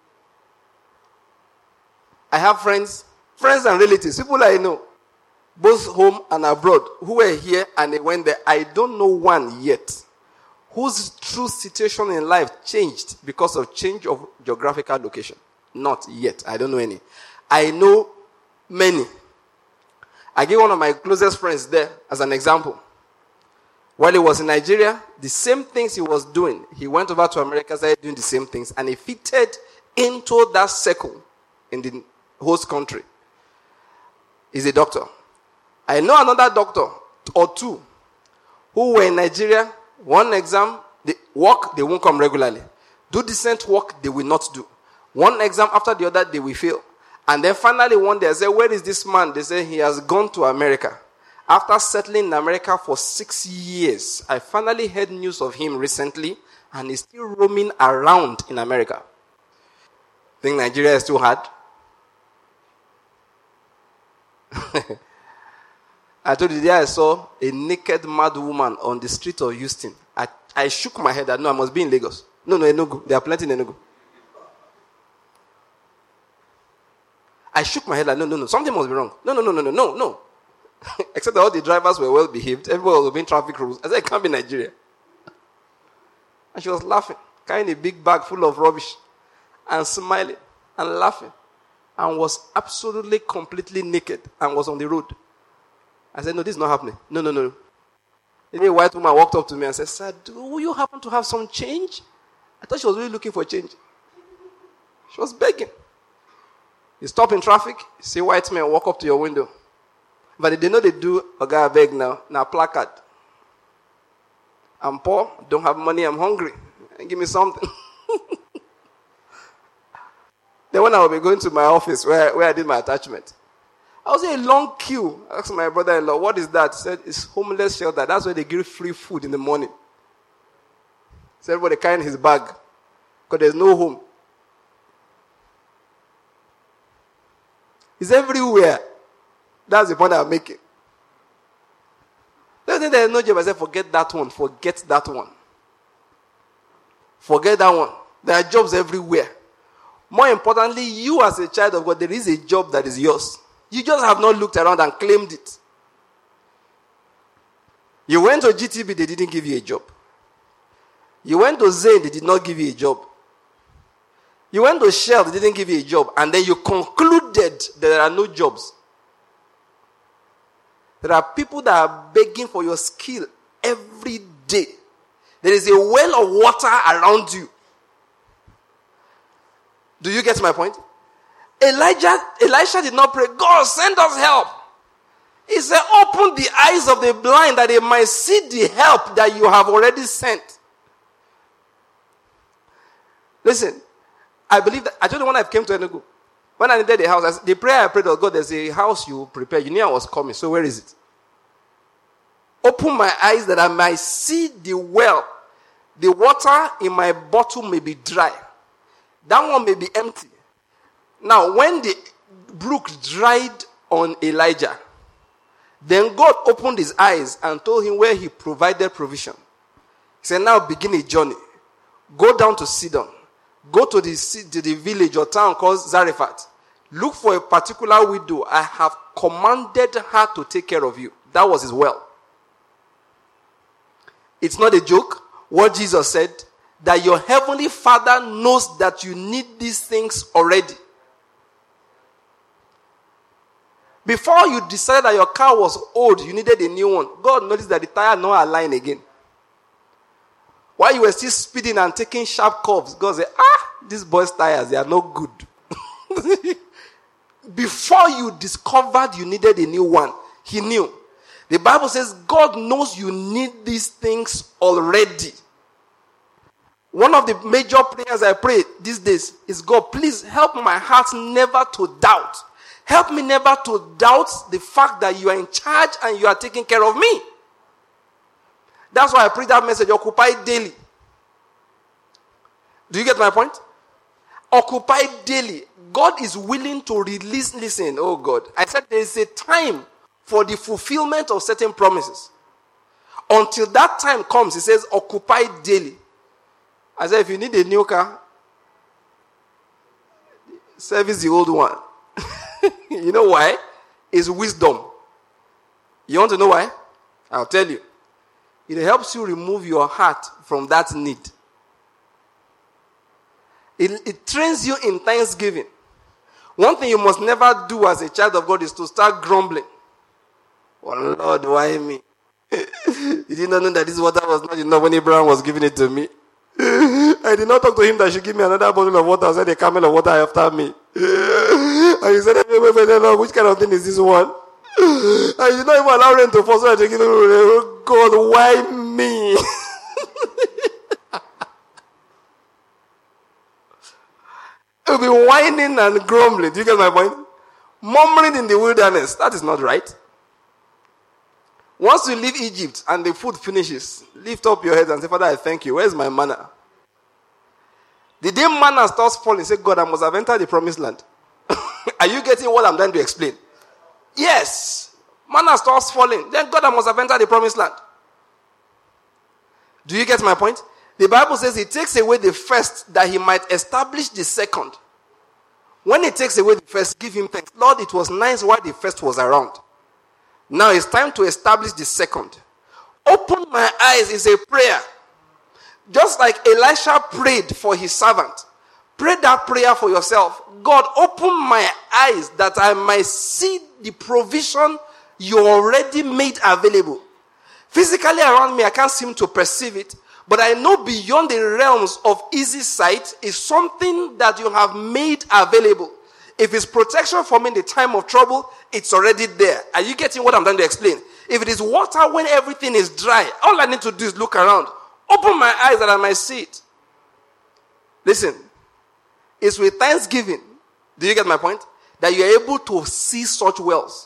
I have friends and relatives, people I know, both home and abroad, who were here and they went there. I don't know one yet whose true situation in life changed because of change of geographical location. Not yet. I don't know any. I know many. I give one of my closest friends there as an example. While he was in Nigeria, the same things he was doing, he went over to America, started doing the same things, and he fitted into that circle in the host country. He's a doctor. I know another doctor or two who were in Nigeria, one exam, they work, they won't come regularly. Do decent work, they will not do. One exam after the other, they will fail. And then finally one day I said, where is this man? They say he has gone to America. After settling in America for 6 years, I finally heard news of him recently, and he's still roaming around in America. Think Nigeria is too hard? I told you the day I saw a naked mad woman on the street of Houston. I shook my head. I know I must be in Lagos. No, Enugu. There are plenty in Enugu. I shook my head like, no. Something must be wrong. No. Except that all the drivers were well behaved. Everybody was obeying traffic rules. I said, it can't be Nigeria. And she was laughing, carrying a big bag full of rubbish, and smiling, and laughing, and was absolutely, completely naked, and was on the road. I said, no, this is not happening. No. Then a white woman walked up to me and said, sir, do you happen to have some change? I thought she was really looking for change. She was begging. You stop in traffic, see white men walk up to your window. But they know they do, okay, I beg now placard. I'm poor, don't have money, I'm hungry. Give me something. Then when I will be going to my office where I did my attachment, I was in a long queue. I asked my brother-in-law, what is that? He said, it's homeless shelter. That's where they give free food in the morning. So everybody carrying his bag because there's no home. It's everywhere. That's the point I'm making. There's no job. I said, forget that one. Forget that one. Forget that one. There are jobs everywhere. More importantly, you as a child of God, there is a job that is yours. You just have not looked around and claimed it. You went to GTB, they didn't give you a job. You went to Zain, they did not give you a job. You went to Shell, they didn't give you a job. And then you concluded that there are no jobs. There are people that are begging for your skill every day. There is a well of water around you. Do you get my point? Elisha did not pray, God, send us help. He said, open the eyes of the blind that they might see the help that you have already sent. Listen, I believe that, I told you when I came to Enugu, when I needed a house, the prayer I prayed was, God, there's a house you prepared. You knew I was coming, so where is it? Open my eyes that I might see the well. The water in my bottle may be dry. That one may be empty. Now, when the brook dried on Elijah, then God opened his eyes and told him where he provided provision. He said, now begin a journey. Go down to Sidon. Go to the village or town called Zarephath. Look for a particular widow. I have commanded her to take care of you. That was his well. It's not a joke. What Jesus said, that your heavenly Father knows that you need these things already. Before you decided that your car was old, you needed a new one. God noticed that the tire not aligned again. While you were still speeding and taking sharp curves, God said, these boys' tires, they are not good. Before you discovered you needed a new one, he knew. The Bible says God knows you need these things already. One of the major prayers I pray these days is, God, please help my heart never to doubt Help me never to doubt the fact that you are in charge and you are taking care of me. That's why I preach that message, occupy daily. Do you get my point? Occupy daily. God is willing to release. Listen, oh God. I said there is a time for the fulfillment of certain promises. Until that time comes, he says, occupy daily. I said, if you need a new car, service the old one. You know why? It's wisdom. You want to know why? I'll tell you. It helps you remove your heart from that need. It trains you in thanksgiving. One thing you must never do as a child of God is to start grumbling. Oh Lord, why me? You did not know that this water was not enough when Abraham was giving it to me. I did not talk to him that he should give me another bottle of water. I said a camel of water after me. And he said, wait, which kind of thing is this one? And you did not even allow rain to fall so that you give me, oh God, why me? You'll be whining and grumbling. Do you get my point? Murmuring in the wilderness. That is not right. Once you leave Egypt and the food finishes, lift up your head and say, Father, I thank you. Where's my manna? The day manna starts falling, say, God, I must have entered the promised land. Are you getting what I'm trying to explain? Yes. Manna starts falling. Then God, I must have entered the promised land. Do you get my point? The Bible says he takes away the first that he might establish the second. When he takes away the first, give him thanks. Lord, it was nice while the first was around. Now it's time to establish the second. Open my eyes is a prayer. Just like Elisha prayed for his servant. Pray that prayer for yourself. God, open my eyes that I might see the provision you already made available. Physically around me, I can't seem to perceive it. But I know beyond the realms of easy sight is something that you have made available. If it's protection for me in the time of trouble, it's already there. Are you getting what I'm trying to explain? If it is water when everything is dry, all I need to do is look around. Open my eyes that I might see it. Listen, it's with thanksgiving, do you get my point? That you are able to see such wells.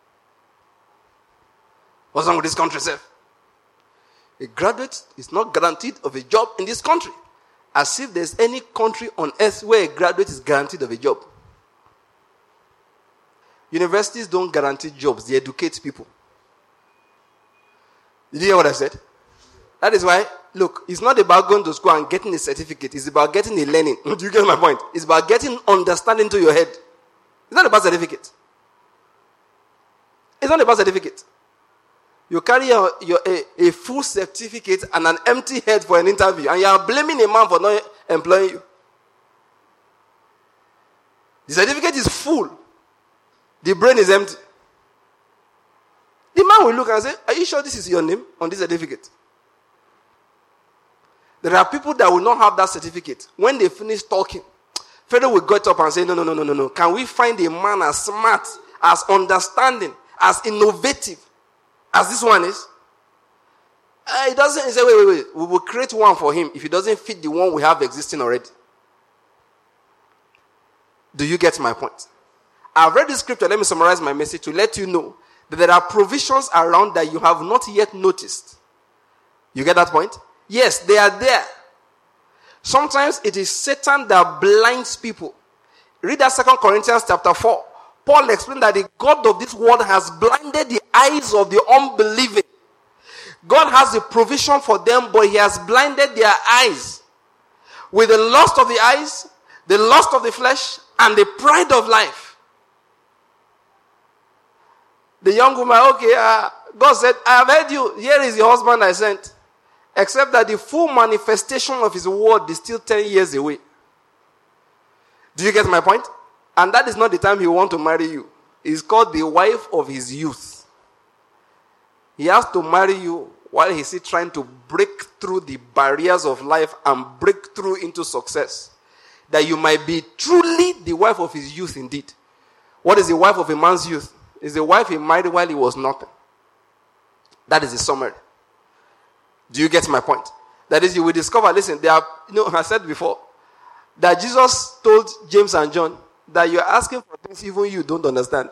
What's wrong with this country, sir? A graduate is not guaranteed of a job in this country. As if there's any country on earth where a graduate is guaranteed of a job. Universities don't guarantee jobs, they educate people. Did you hear what I said? That is why, look, it's not about going to school and getting a certificate. It's about getting a learning. Do you get my point? It's about getting understanding to your head. It's not about certificate. It's not about certificate. You carry a full certificate and an empty head for an interview, and you are blaming a man for not employing you. The certificate is full. The brain is empty. The man will look and say, are you sure this is your name on this certificate? There are people that will not have that certificate. When they finish talking, Pharaoh will get up and say, no. Can we find a man as smart, as understanding, as innovative as this one is? He doesn't. He said, wait. We will create one for him if he doesn't fit the one we have existing already. Do you get my point? I've read this scripture. Let me summarize my message to let you know that there are provisions around that you have not yet noticed. You get that point? Yes, they are there. Sometimes it is Satan that blinds people. Read that 2 Corinthians chapter 4. Paul explained that the God of this world has blinded the eyes of the unbelieving. God has a provision for them, but he has blinded their eyes with the lust of the eyes, the lust of the flesh, and the pride of life. The young woman, God said, I have heard you. Here is your husband I sent. Except that the full manifestation of his word is still 10 years away. Do you get my point? And that is not the time he wants to marry you. He's called the wife of his youth. He has to marry you while he's still trying to break through the barriers of life and break through into success. That you might be truly the wife of his youth indeed. What is the wife of a man's youth? It's the wife he married while he was nothing. That is the summary. Do you get my point? That is, you will discover, listen, I said before, that Jesus told James and John, that you're asking for things even you don't understand.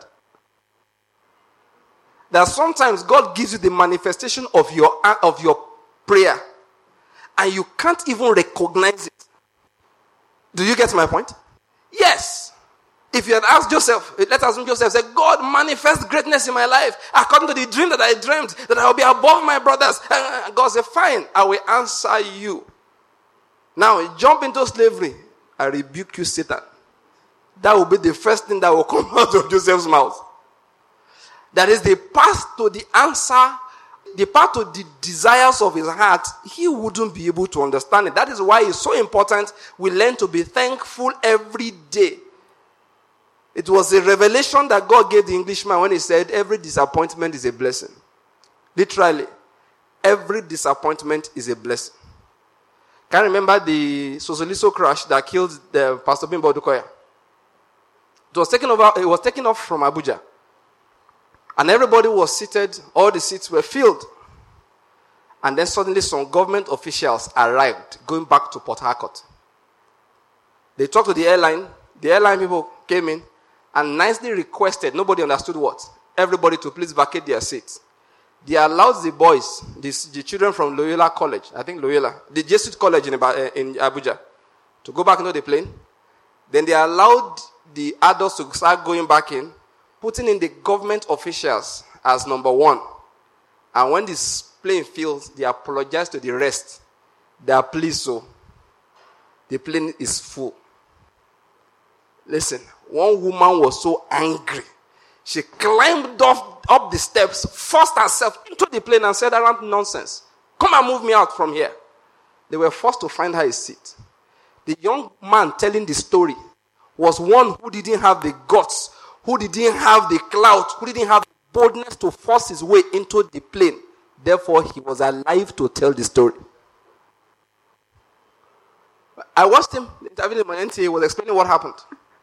That sometimes God gives you the manifestation of your prayer, and you can't even recognize it. Do you get my point? Yes. If you had asked Joseph, let us assume Joseph said, God, manifest greatness in my life according to the dream that I dreamed, that I will be above my brothers. And God said, fine, I will answer you. Now, jump into slavery. I rebuke you, Satan. That will be the first thing that will come out of Joseph's mouth. That is the path to the answer, the path to the desires of his heart. He wouldn't be able to understand it. That is why it's so important we learn to be thankful every day. It was a revelation that God gave the Englishman when he said, every disappointment is a blessing. Literally, every disappointment is a blessing. Can you remember the Sosoliso crash that killed the Pastor Bimbo Odukoya? It was taken off from Abuja. And everybody was seated, all the seats were filled. And then suddenly some government officials arrived, going back to Port Harcourt. They talked to the airline people came in and nicely requested, nobody understood what, everybody to please vacate their seats. They allowed the boys, the children from Loyola College, I think Loyola, the Jesuit College in Abuja, to go back into the plane. Then they allowed the adults to start going back in, putting in the government officials as number one. And when this plane fills, they apologize to the rest. They are pleased so. The plane is full. Listen, one woman was so angry. She climbed up the steps, forced herself into the plane and said, around nonsense. Come and move me out from here. They were forced to find her a seat. The young man telling the story was one who didn't have the guts, who didn't have the clout, who didn't have the boldness to force his way into the plane. Therefore, he was alive to tell the story. I watched him interviewing him on NTA. He was explaining what happened.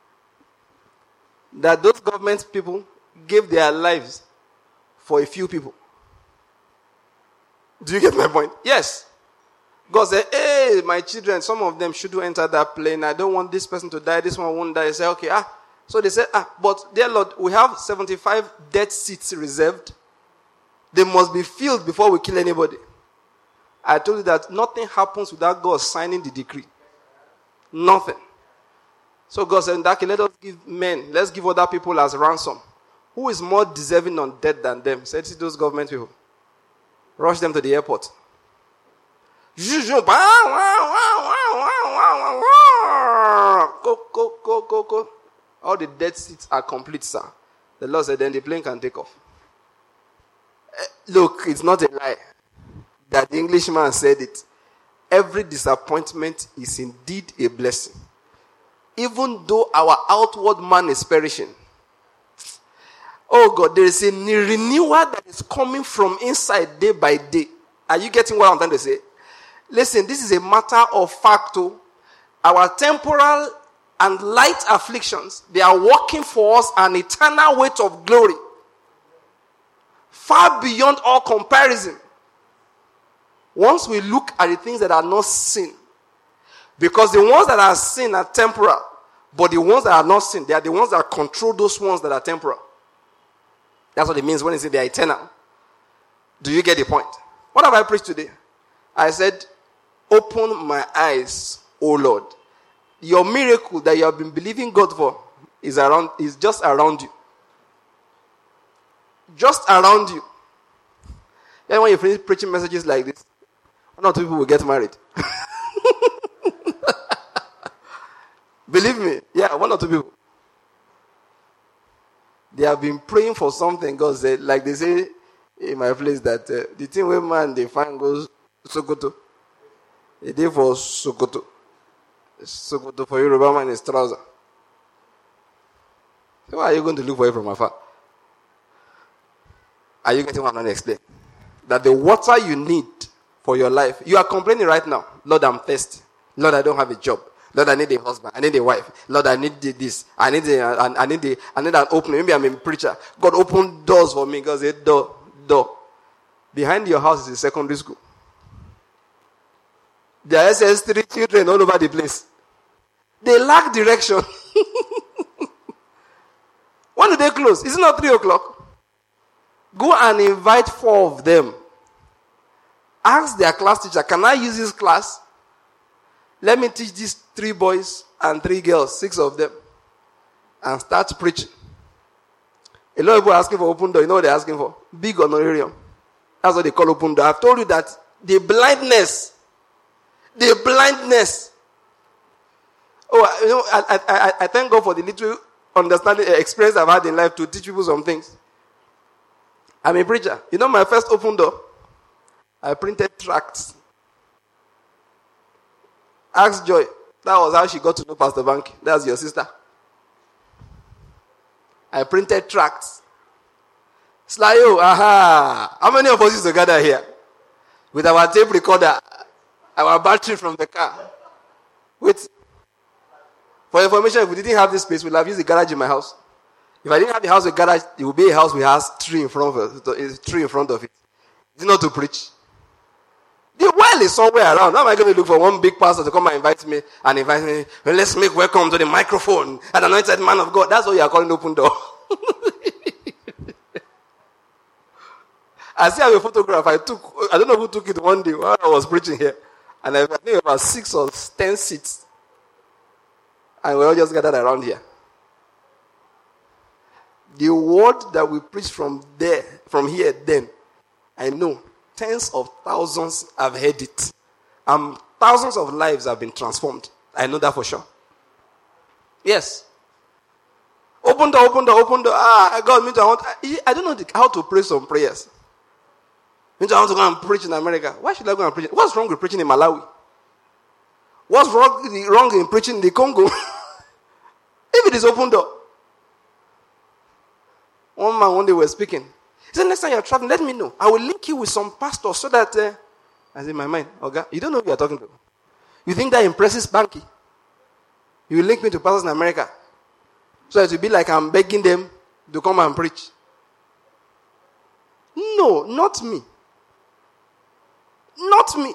That those government people gave their lives for a few people. Do you get my point? Yes. God said, hey, my children, some of them shouldn't enter that plane. I don't want this person to die. This one won't die. I said, okay. So they said, but dear Lord, we have 75 dead seats reserved. They must be filled before we kill anybody. I told you that nothing happens without God signing the decree. Nothing. So God said, let's give other people as ransom. Who is more deserving on death than them? Said, see those government people. Rush them to the airport. Go. All the dead seats are complete, sir. The Lord said, then the plane can take off. Look, it's not a lie that the Englishman said it. Every disappointment is indeed a blessing. Even though our outward man is perishing. Oh God, there is a renewal that is coming from inside day by day. Are you getting what I'm trying to say? Listen, this is a matter of fact. Our temporal and light afflictions, they are working for us an eternal weight of glory. Far beyond all comparison. Once we look at the things that are not seen, because the ones that are seen are temporal, but the ones that are not seen, they are the ones that control those ones that are temporal. That's what it means when it says they are eternal. Do you get the point? What have I preached today? I said, open my eyes, O Lord. Your miracle that you have been believing God for is just around you. Just around you. And when you finish preaching messages like this, one or two people will get married. Believe me. Yeah, one or two people. They have been praying for something. God said, like they say in my place, that the thing where man they find goes Sokoto. It is for Sokoto. Sokoto for Yoruba man is trouser. So why are you going to look for it from afar? Are you getting what I'm trying to explain? That the water you need for your life, you are complaining right now. Lord, I'm thirsty. Lord, I don't have a job. Lord, I need a husband. I need a wife. Lord, I need this. I need an opening. Maybe I'm a preacher. God, open doors for me. God said, door. Behind your house is a secondary school. There are SS3 children all over the place. They lack direction. they close? Is it not 3 o'clock? Go and invite 4 of them. Ask their class teacher, can I use this class? Let me teach these 3 boys and 3 girls, 6 of them, and start preaching. A lot of people are asking for open door. You know what they're asking for? Big honorarium. That's what they call open door. I've told you that the blindness. Oh, you know, I thank God for the little understanding, experience I've had in life to teach people some things. I'm a preacher. You know my first open door? I printed tracts. Ask Joy. That was how she got to know Pastor Banky. That's your sister. I printed tracts. Slayo, aha. How many of us used to gather here? With our tape recorder, our battery from the car. Wait. For information, if we didn't have this space, we'd have used the garage in my house. If I didn't have the house with garage, it would be a house with a tree in front of it. It's not to preach. The well is somewhere around. How am I going to look for one big pastor to come and invite me? Well, let's make welcome to the microphone. An anointed man of God. That's what you are calling open door. I still have a photograph I don't know who took it one day while I was preaching here. And I think about 6 or 10 seats. And we all just gathered around here. The word that we preach from here then, I know tens of thousands have heard it. Thousands of lives have been transformed. I know that for sure. Yes. Open door. God, I don't know how to pray some prayers. I want to go and preach in America. Why should I go and preach? What's wrong with preaching in Malawi? What's wrong in preaching in the Congo? If it is open door. One man one day was speaking. He said, next time you're traveling, let me know. I will link you with some pastors so that, I said in my mind, okay, you don't know who you're talking to. You think that impresses Banky? You will link me to pastors in America. So it will be like I'm begging them to come and preach. No, not me. Not me.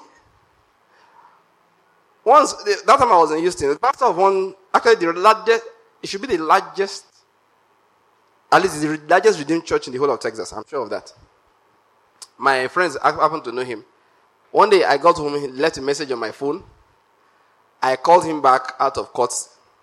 Once, that time I was in Houston, the pastor of one, actually the largest, it should be the largest, at least the largest redeemed church in the whole of Texas. I'm sure of that. My friends happened to know him. One day I got home, he left a message on my phone. I called him back out of court.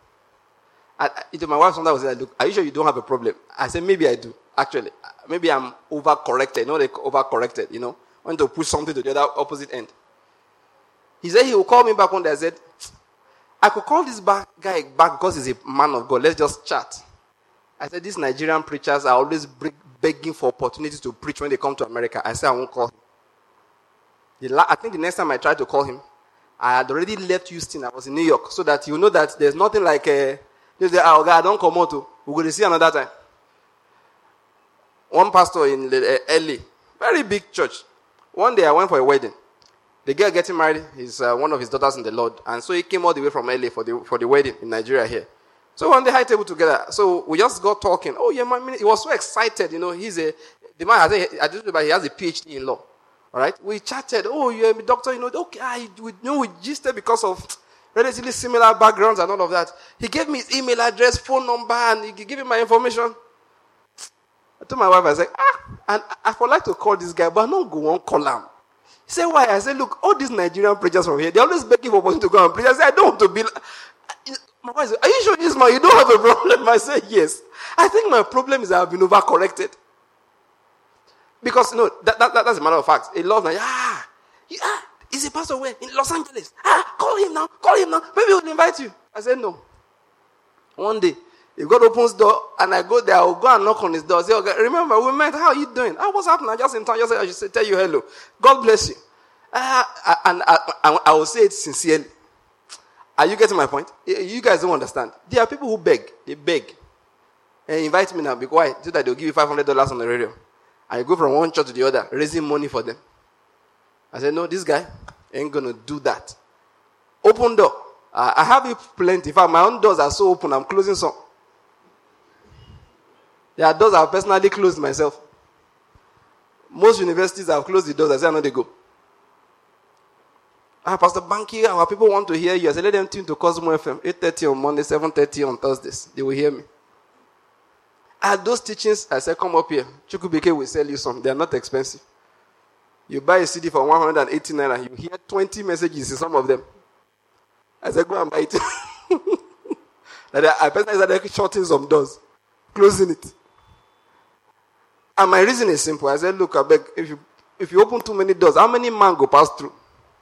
My wife sometimes was like, look, are you sure you don't have a problem? I said, maybe I do, actually. Maybe I'm overcorrected. You know, they overcorrected, you know. I want to push something to the other opposite end. He said he will call me back one day. I said, I could call this guy back because he's a man of God. Let's just chat. I said, these Nigerian preachers are always begging for opportunities to preach when they come to America. I said, I won't call him. I think the next time I tried to call him, I had already left Houston. I was in New York. So that you know that there's nothing like oh God, don't come out. We're going to see another time. One pastor in LA, very big church. One day I went for a wedding. The girl getting married is one of his daughters in the Lord. And so he came all the way from LA for the wedding in Nigeria here. So on the high table together. So we just got talking. Oh yeah, he was so excited. You know, he has a PhD in law. All right. We chatted. Oh, you're a doctor. You know, okay. We gisted because of relatively similar backgrounds and all of that. He gave me his email address, phone number, and he gave me my information. I told my wife, I said, and I would like to call this guy, but I don't go on call him. He said, why? I said, look, all these Nigerian preachers from here, they're always begging for opportunity to go and preach. I said, I don't want to be my wife said, are you sure this man, you don't have a problem? I said, yes. I think my problem is I've been overcorrected. Because, that's a matter of fact. A lot of he's a pastor where? In Los Angeles. Call him now. Maybe he'll invite you. I said, no. One day, if God opens the door and I go there, I will go and knock on his door. Say, okay, remember, we met. How are you doing? What's happening? I'm just in town. I should tell you hello. God bless you. And I will say it sincerely. Are you getting my point? You guys don't understand. There are people who beg. They beg. And invite me now. Be quiet. So that they'll give you $500 on the radio. And you go from one church to the other, raising money for them. I said, no, this guy ain't going to do that. Open door. I have it plenty. In fact, my own doors are so open, I'm closing some. There are doors I've personally closed myself. Most universities have closed the doors. I say, I know they go. Pastor Banky, our people want to hear you. I said, let them tune to Cosmo FM, 8:30 on Monday, 7:30 on Thursdays. They will hear me. those teachings, I said, come up here. Chukwubeke will sell you some. They are not expensive. You buy a CD for 180 naira, you hear 20 messages in some of them. I said, go and buy it. I personally started shutting some doors, closing it. And my reason is simple. I said, look, I beg, if you open too many doors, how many man go pass through?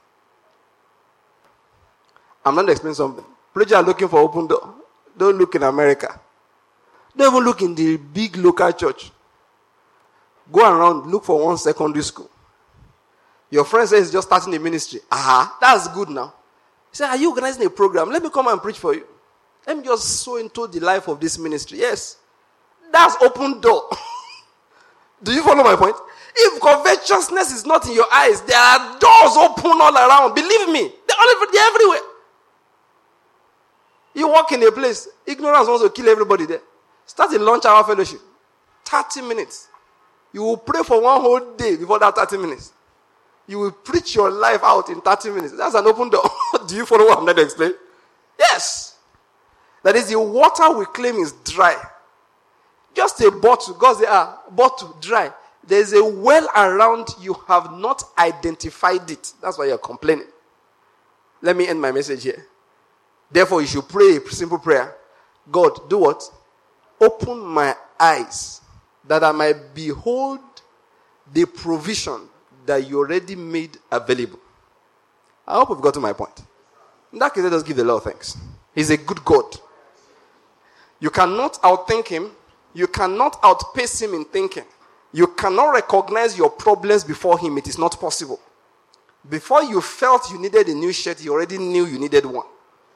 I'm not explaining something. Preachers are looking for open door. Don't look in America. Don't even look in the big local church. Go around, look for one secondary school. Your friend says he's just starting a ministry. That's good now. He said, are you organizing a program? Let me come and preach for you. Let me just sow into the life of this ministry. Yes. That's open door. Do you follow my point? If covetousness is not in your eyes, there are doors open all around. Believe me. They're everywhere. You walk in a place, ignorance wants to kill everybody there. Start a lunch hour fellowship. 30 minutes. You will pray for one whole day before that 30 minutes. You will preach your life out in 30 minutes. That's an open door. Do you follow what I'm trying to explain? Yes. That is, the water we claim is dry. Just a bottle. God say, bottle, dry. There's a well around, you have not identified it. That's why you're complaining. Let me end my message here. Therefore, you should pray a simple prayer. God, do what? Open my eyes that I might behold the provision that you already made available. I hope we've got to my point. In that case, let us give the Lord thanks. He's a good God. You cannot outthink him. You cannot outpace him in thinking. You cannot recognize your problems before him. It is not possible. Before you felt you needed a new shirt, he already knew you needed one.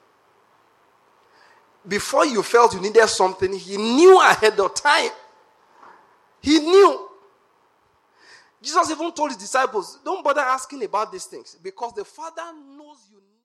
Before you felt you needed something, he knew ahead of time. He knew. Jesus even told his disciples, don't bother asking about these things because the Father knows you